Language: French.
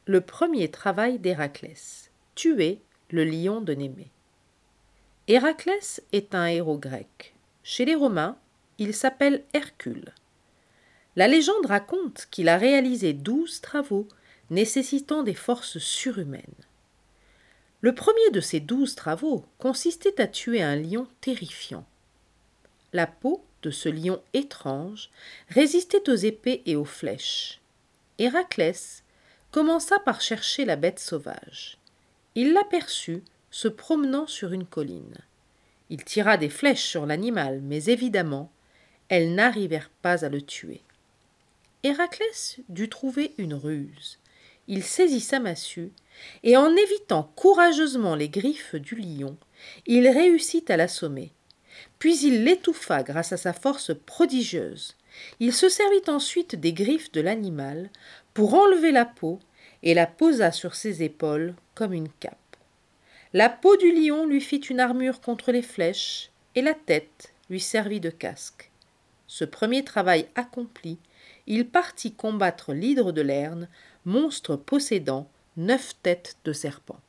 Le premier travail d'Héraclès, tuer le lion de Némée. Héraclès est un héros grec. Chez les Romains, il s'appelle Hercule. La légende raconte qu'il a réalisé 12 travaux nécessitant des forces surhumaines. Le premier de ces 12 travaux consistait à tuer un lion terrifiant. La peau de ce lion étrange résistait aux épées et aux flèches. Héraclès commença par chercher la bête sauvage. Il l'aperçut se promenant sur une colline. Il tira des flèches sur l'animal, mais évidemment, elles n'arrivèrent pas à le tuer. Héraclès dut trouver une ruse. Il saisit sa massue, et en évitant courageusement les griffes du lion, il réussit à l'assommer. Puis il l'étouffa grâce à sa force prodigieuse. Il se servit ensuite des griffes de l'animal pour enlever la peau et la posa sur ses épaules comme une cape. La peau du lion lui fit une armure contre les flèches et la tête lui servit de casque. Ce premier travail accompli, il partit combattre l'hydre de Lerne, monstre possédant 9 têtes de serpent.